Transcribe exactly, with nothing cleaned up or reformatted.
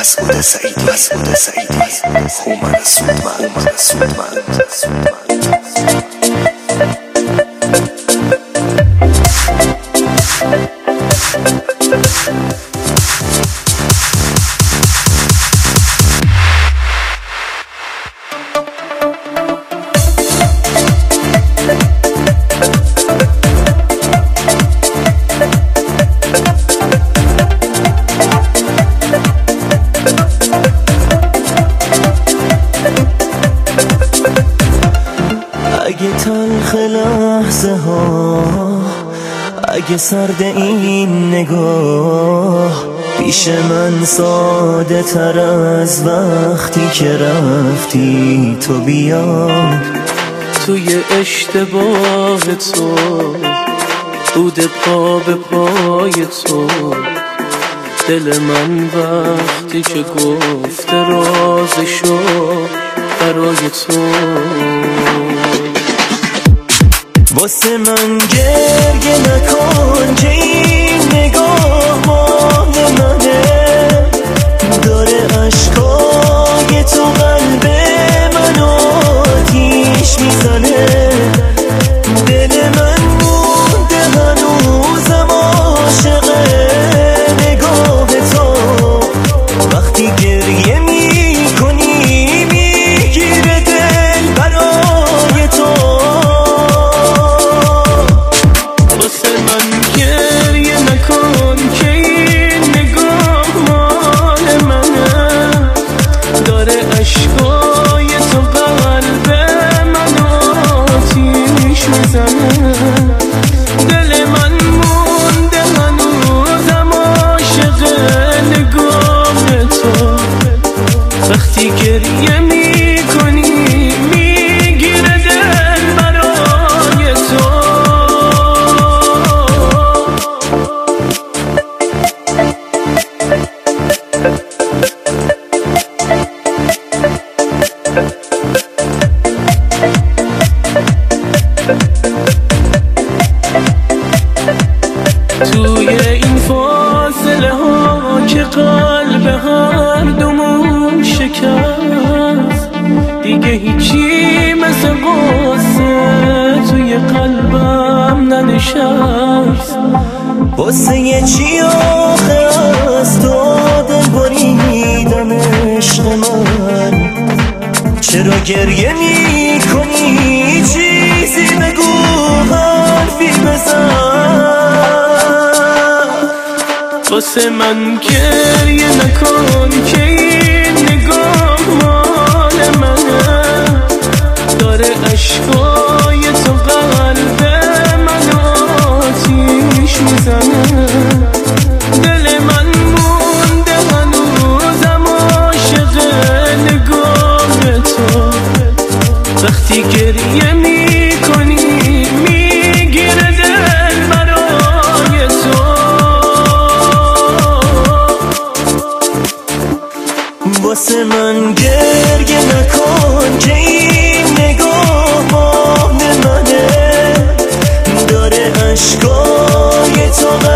مسعود سعیدی مسعود سعیدی هومن سودمند هومن سودمند اگه تلخ لحظه ها، اگه سرد این نگاه، پیش من ساده تر از وقتی که رفتی تو بیاد. توی اشتباه تو، دود پا به پای تو، دل من وقتی که گفت رازشو برای تو. واسه من گریه نکن که این نگاه مال منه، داره عشقای تو قلب من آتیش میزنه. دل من مونده هنوزم عاشق نگاه تو، وقتی گریه میکنی میگیره دل برای تو. واسه من گریه نکن که این نگاه مال منه، داره عشقای تو قلب من آتیش میزنه. دل من مونده هنوزم عاشق نگاه تو، وقتی گریه میکنی میگیره دل برای تو. توی این فاصله ها که قلب هر دومون شکست، دیگه هیچی مثل قصه توی قلبم ننشست. واسه یه چی آخه از تو دل بریدم عشق من، چرا گریه می کنی؟ چیزی بگو، حرفی بزن. واسه من گریه نکن که این نگاه مال منه، داره عشقای تو قلب من آتیش میزنه. دل من مونده هنوزم عاشق نگاه تو، وقتی گریه میکنی میگیره دل برای تو. واسه من گریه نکن که این نگاه مال منه، داره عشقای تو